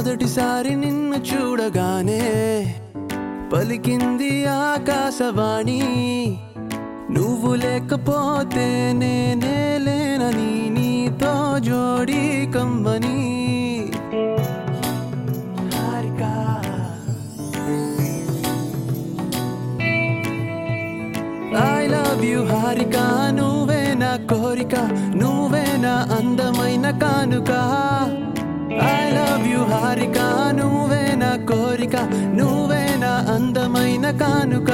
మొదటిసారి నిన్ను చూడగానే పలికింది ఆకాశవాణి, నువ్వు లేకపోతే నేనే లేనని, నీతో జోడీ కమ్మని. I love you హారిక, నువ్వే నా కోరిక, నువ్వే నా అందమైన కానుక. I love you హారిక, నువ్వే నా కోరిక, నువ్వే నా అందమైన కానుక.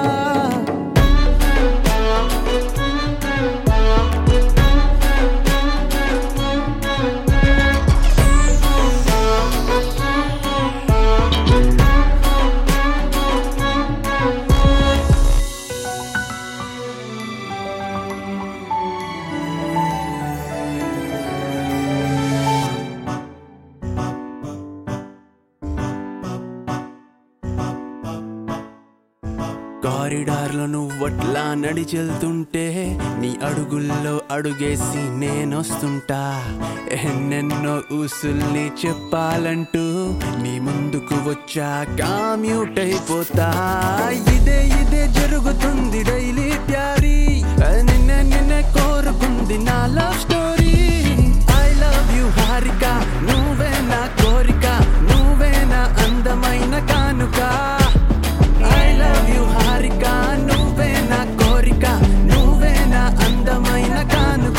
కారిడార్లో నువ్వట్లా నడిచెళ్తుంటే నీ అడుగుల్లో అడుగేసి నేనొస్తుంటా. ఎన్నెన్నో ఊసుల్ని చెప్పాలంటూ నీ ముందుకు వచ్చాక మ్యూట్ అయిపోతా. ఇదే జరుగుతుంది డైలీ ప్యారీ, నిన్నే కోరుకుంది నా love story. I love you Harika, నువ్వే నా కోరిక, నువ్వే నా అందమైన కానుక. I love you హారిక, నువ్వే నా కోరిక, నువ్వే నా అందమైన కానుక.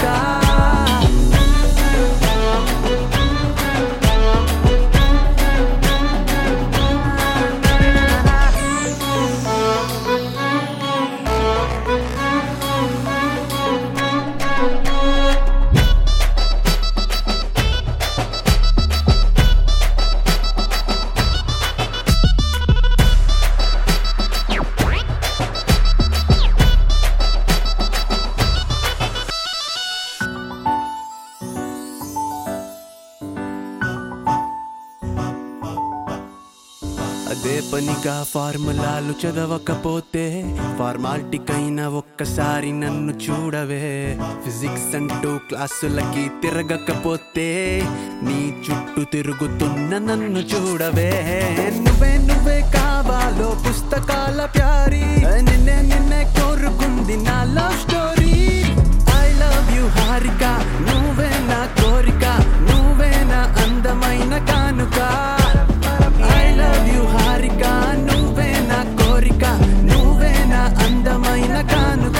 అదే పనిగా ఫార్ములాలు చదవకపోతే ఫార్మాలిటీకైనా ఒక్కసారి నన్ను చూడవే. ఫిజిక్స్ అంటూ క్లాసులకి తిరగకపోతే నీ చుట్టూ తిరుగుతున్న నన్ను చూడవే. నువ్వే కావాలో పుస్తకాల ప్యారీ, నిన్నే కోరుకుంది నా love story. I love you Harika, నువ్వే నా కోరిక, నువ్వే నా అందమైన కానుక. I love you హారిక, నువ్వే నా కోరిక, నువ్వే నా అందమైన కానుక.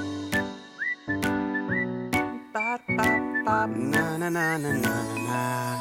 Na na na na na na.